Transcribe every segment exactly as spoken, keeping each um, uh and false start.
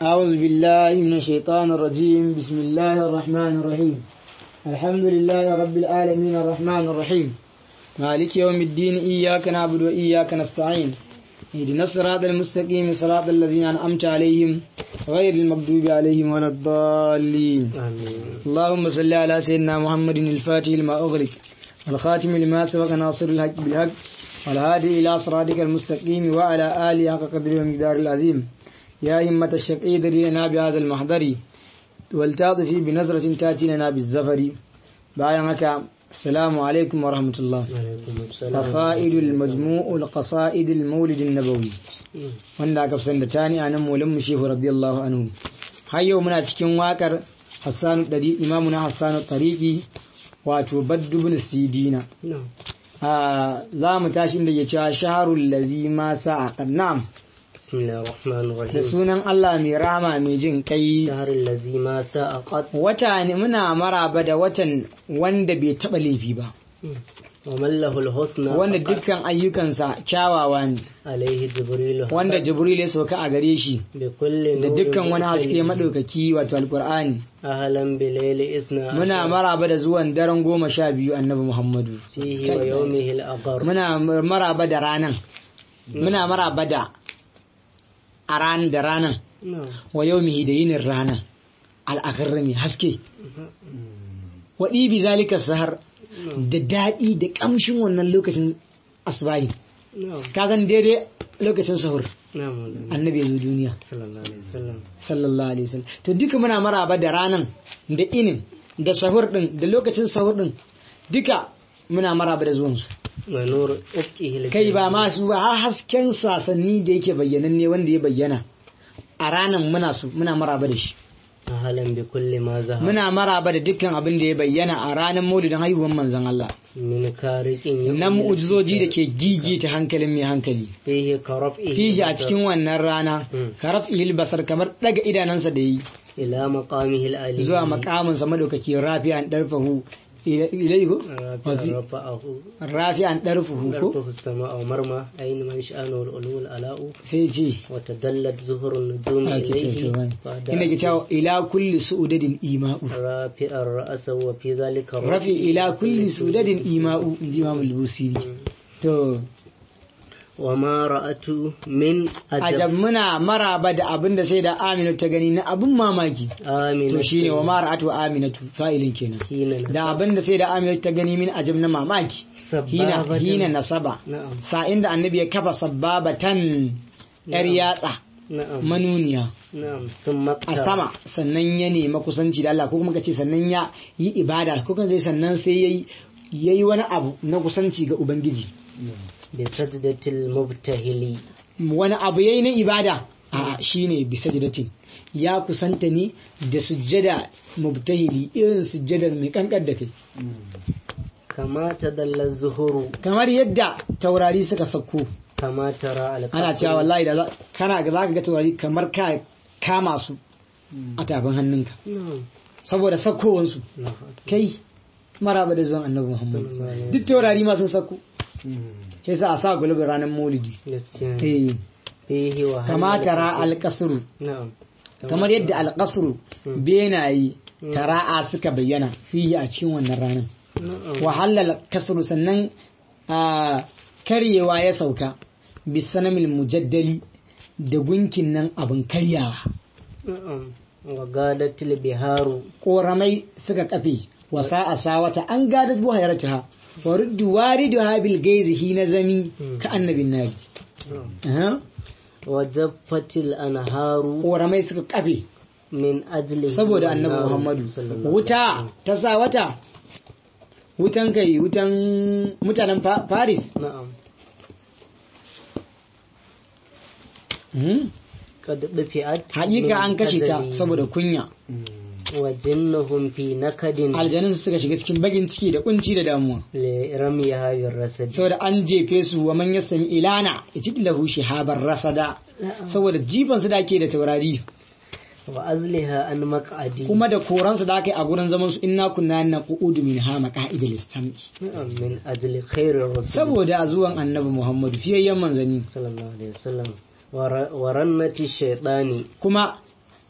أعوذ بالله من الشيطان الرجيم. بسم الله الرحمن الرحيم. الحمد لله رب العالمين الرحمن الرحيم مالك يوم الدين. إياك نعبد وإياك نستعين. اهدنا الصراط المستقيم صراط الذين أنعمت عليهم غير المغضوب عليهم ولا الضالين. آمين. اللهم صل على سيدنا محمد الفاتح لما أغلق الخاتم لما سبق ناصر الحق بالحق والهادي إلى صراطك المستقيم وعلى آله حق قدره ومقدار العظيم. يا همة الشفعي لنا بهذا المحضر والتعطفي بنظرة تأتي لنا بالزفر. بايعك السلام عليكم ورحمة الله. وعليكم السلام. قصائد المجموع القصائد المولد النبوي wanda aka fi sanda tani a nan maulan mushehu radiyallahu anhu. har yau muna cikin wakar hassanu dari imamu na hassanu tariki wato baddu bin sidina. نعم. za mu tashi inda ya cewa shaharul lazi ma sa'a. na'am. بسم الله الرحمن da الرحيم. sunan Allah mai rama mai jin kai. شهر الذي ما ساء قط. wata ne muna maraba da watan wanda bai taba laifi ba, ومن له الحسنى wanda فقط. dukkan ayyukansa kyawawa ne, عليه جبريل wanda فقط. jibril ya sauka a gare shi بكل da نور dukkan wani haske مرسل. madaukaki wato alqur'ani. أهلا بليل إثنى عشر. muna maraba da zuwan daren goma sha biyu annabi muhammadu. فيه ويومه الأغر. muna maraba da ranan muna maraba da a ran da ranan نعم. wa yaumihi da yinin ranan al'akhirri haske waɗi bi zalika sahar da daɗi da ƙamshin wannan lokacin asbahi. نعم. ka san daidai lokacin sahur نعم. annabi ya zo duniya صلى الله عليه وسلم. sallallahu alaihi wasallam. to duka muna maraba da ranan da inin da sahur din da lokacin sahur din duka muna maraba da zuwansu. ونور أفقه kai ba masu ba har hasken sasanni da yake bayyananne wanda ya bayyana a ranan muna su muna maraba da shi. أهلا بكل ما ظهر. muna maraba da dukkan abin da ya bayyana a ranar maulidin haihuwar manzon Allah من كارث na mu'ujizoji da ke gigita hankalin mai hankali. فيه كرفئه fihi a cikin wannan rana Mm. karaf ihil basar kamar daga idanansa da yi إلى مقامه العلي. zuwa makaminsa madaukaki rafi'an darfahu ilai ko رفع- رفعه rafi'an darfahu ko دربه السماء ومرمى أين من شأنه العلو الألاء sai ce وتدلت زهر النجوم ake إليه cewa فدعا ina ke cewa ila kulli su'udadin ima'u رافع الرأس وفي ذلك rafi ila kulli su'udadin ima'u inji Imam al-Busiri. to وما رأت من ajab أجب muna maraba da abin da sai da Aminu ta gani na abin mamaki. آمنة to shine wa mara'atu Aminatu fa'ilin kenan. حين da abin da sai da Aminu ta gani min ajab na mamaki. hina سبابة. hina nasaba نعم. sa'in da annabi ya kafa sababatan yar yatsa نعم. manuniya نعم ثم a اقترب. sama, sannan ya nema kusanci da Allah, ko kuma kace sannan ya yi ibada, ko kuma zai sannan sai yayi yayi wani abu na kusanci ga ubangiji. بسجدة المبتهل. wani abu yayi na ibada a shine bisajdatin, ya kusanta ne da sujjada mubtahili, irin sujjadar mai kankar da kai, كما تدل الزهور kamar yadda taurari suka sauko. كما ترى القمر. ana cewa wallahi da za- kana ga zaka ga taurari kamar ka kama su a tafin hannunka نعم. saboda sakkowansu. نعم. kai maraba da zuwan annabi Muhammad. Sallallahu alaihi duk taurari ma sun sakko, مم. sai sa a sa gulubin ranar maulidi. gaskiya. eh فيه وهل kama tara القصر. alqasru, نعم. kamar yadda alqasru Mm. benayi Mm. tara'a suka bayyana fiye a cikin wannan ranar. نعم. wahalal kasru, sannan a karyewa ya sauka bisanamil mujaddali da gunkin nan abin karyawa. نعم. وقالت البهار. koramai suka kafe wasa a sawata an gadar buhairata wa ruddu waridu habil gaizi hina zami Mm. ka annabin nari. نعم. Aha. وجفت الأنهار koramai suka kafe من أجله. saboda annabi والنار Muhammadu. صلى الله عليه wuta وسلم. ta sa wata wutan kai wutan mutanen Fa- Paris. نعم. Mhm. قد دفعت. hakika an من kashe ta أجله. saboda kunya. وجنهم في نكد. aljanun suka shiga cikin bagin ciki da kunci da damuwa لرميها بالرسد. saboda an jefe su wa man yasmi ilana lahu shihabar rasada, saboda jifan su da ake da taurari, وأزلها عن مقعدي. kuma da koran su da ake a gurin zaman su inna kunna naqudu min ha maqa'id al-istam, نعم. من أجل خير الرسول saboda a zuwan annabi Muhammadu fiyayyen manzanni. صلى الله عليه وسلم ور- ورنة الشيطان. kuma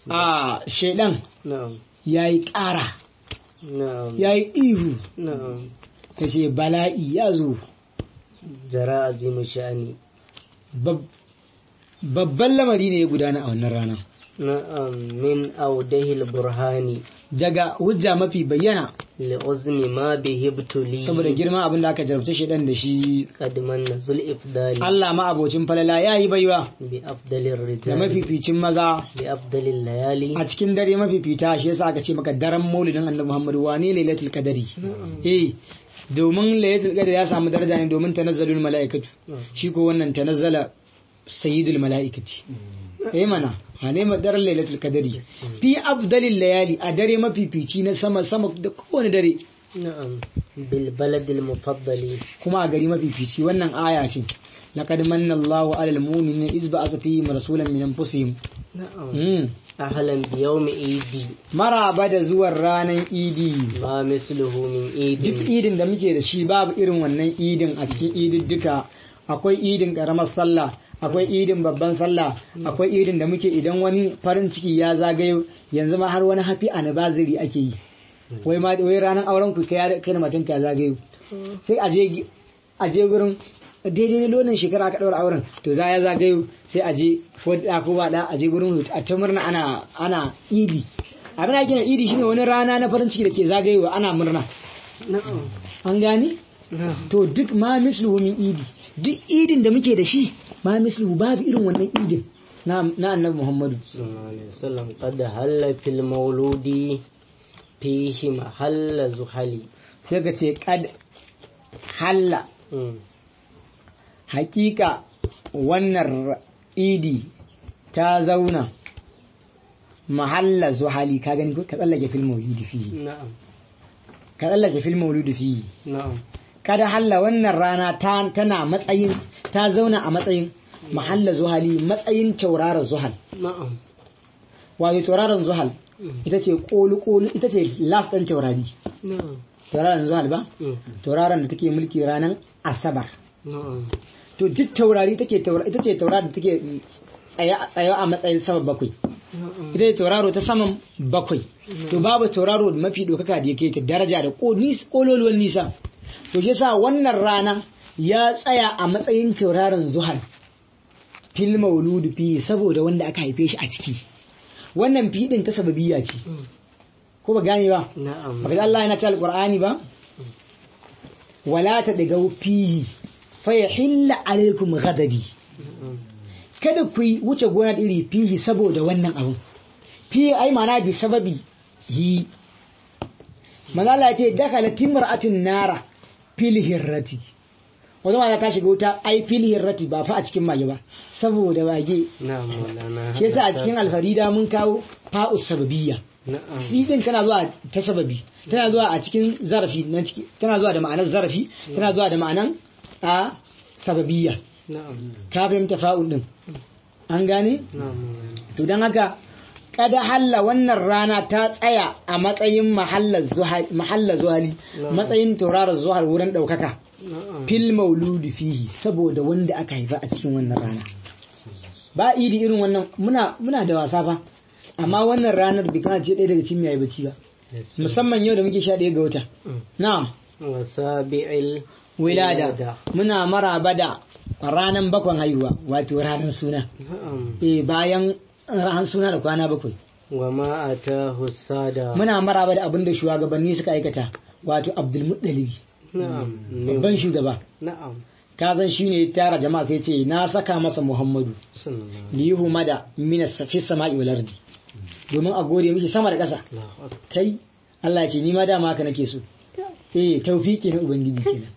a shaidan نعم ya yi ƙara نعم ya yi ihu نعم ya ce bala'i ya zo جرى عظيم شأني Bab- babban lamari ne ya gudana a wannan rana نعم من أوده البرهان daga hujja mafi bayyana لعزم ما به ابتلي saboda girman abin da aka jarabta shaidan da shi قد من ذو الإفضال Allah ma abocin falala ya yi baiwa بأفضل da الرجال mafificin maza بأفضل الليالي a cikin dare mafifita shi yasa aka ce maka daren maulidin annabi Muhammad wane lailatul qadari eh domin lailatul qadari ya samu daraja ne domin tanazzalul malaikatu shi ko wannan tanazzala sayyidul malaikati eh mana hane ma daren lailatul qadari fi afdalil layali a dare mafifici na sama sama da kowane dare نعم بالبلد المفضل kuma a gari mafifici wannan aya ce laqad manna Allahu 'alal mu'minina iz ba'atha fihim rasulan min anfusihim نعم mm. أهلا بيوم عيدي maraba da zuwan ranar idi ما مثله من عيد duk idin da muke da shi babu irin wannan idin a cikin idin duka akwai idin karamar sallah akwai idin babban sallah akwai idin da muke idan wani farin ciki ya zagayo yanzu ma har wani happy anniversary ake yi wai ma wai ranar auren ku kai kai da matanka ya zagayo sai aje aje gurin daidai lonin shekara aka daura auren to za ya zagayo sai aje ko da ko ba da aje gurin a ta murna ana ana idi abin da ake na idi shine wani rana na farin ciki da ke zagayowa ana murna نعم an gane نعم to duk ma misluhu min idi duk idin da muke da shi ma misluhu babu irin wannan idin na na annabi Muhammadu صلى الله عليه وسلم قد هل في المولود فيه محل زحلي sai ka ce kad halla مم. hakika wannan idi ta zauna mahalla zuhali ka gani ko ka tsallake fil maulidi fi نعم ka tsallake fil maulidi fi نعم kada halla wannan rana ta tana matsayin ta zauna a matsayin mahalla zuhali matsayin tauraron zuhal نعم wato tauraron zuhal مم. ita ce kolu kolu ita ce last ɗin taurari نعم tauraron zuhal ba مم. tauraron da take mulki ranar asabar نعم to duk taurari take taurari ita ce taurari da take tsaye tsaye a matsayin sama bakwai نعم ita ce tauraro ta saman bakwai to babu tauraro mafi dokaka da yake ta daraja da kololuwan nisa to shi yasa wannan rana ya tsaya a matsayin tauraron zuhal fil maulud fi saboda wanda aka haife shi a ciki wannan fi din ta sababiyya ce مم. ko ba gane ba نعم baka Allah yana ta alqur'ani ba wala ta daga fihi fa yahilla alaikum ghadabi نعم kada ku yi wuce gona da iri fihi saboda wannan abu fihi ai mana bi sababi yi manala ce dakala timra'atin nara fil hirrati wanda ma ta shiga wuta ai fil hirrati ba fa a cikin mage ba saboda wage نعم مولانا shi yasa a cikin alfarida mun kawo fa'us sababiyya نعم fi din tana zuwa ta sababi tana zuwa a cikin zarafi nan ciki tana zuwa da ma'anar zarafi tana zuwa da ma'anar a sababiyya نعم ka fahimta fa'ul din an gane نعم مولانا to dan haka kada halla wannan rana ta tsaya a matsayin mahallar zuhali mahallar zuhali matsayin tauraron zuhal wurin daukaka نعم fil mauludi fihi saboda wanda aka haifa a cikin wannan rana ba idi irin wannan muna muna da wasa fa amma wannan ranar bai kana ce ɗaya daga cikin yayi bacci ba musamman yau da muke sha ɗaya ga wata مم. na'am وسابع wilada muna maraba da ranar bakwan haihuwa wato ranar suna نعم eh bayan ranar suna da kwana bakwai وما أتاه السادة muna maraba da abin da shugabanni suka aikata wato abdulmuttalibi نعم babban shugaba نعم ka san shine ya tara jama'a sai ce na saka masa muhammadu صلى الله عليه lihu mada minas fi sama'i wal ardi domin a gode miki sama da ƙasa الله أكبر kai Allah ya ce ni ma dama haka nake so eh tawfiki na ubangiji kenan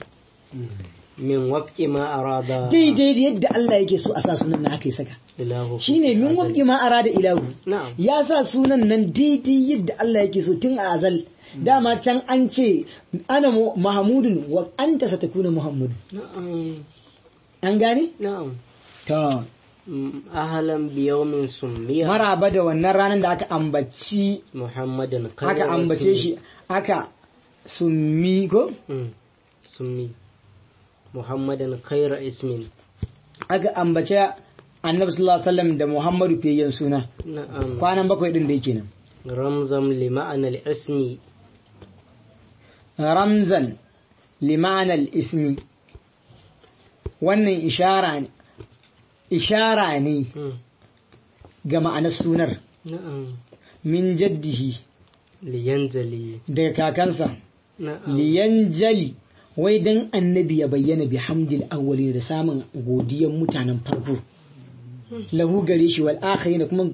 من وفق ما أراد daidai da yadda Allah yake so a sa sunan na haka ya saka إله shine min wabki ma arada ilahu نعم ya sa sunan nan daidai yadda Allah yake so tun a azal dama can an ce ana mu- mahamudun wa anta satakuna muhammadu نعم an gane نعم to م- أهلا بيوم سمي maraba da wannan ranar da aka ambaci محمدا خير aka ambace رسول. shi aka summi ko مم. سمي محمدا خير اسم aka ambace annabi sallallahu alaihi wasallam da Muhammadu fiyayyen suna نعم kwanan bakwai din da yake nan رمزا لمعنى الاسم ramzan limanal ismi wannan ishara ne ishara ne مم. ga ma'anar sunar نعم min jaddihi لينزلي daga kakansa نعم liyanjali wai dan annabi ya bayyana bi hamdil awwali da samun godiyan mutanen farko lahu gare shi wal akhirin kuma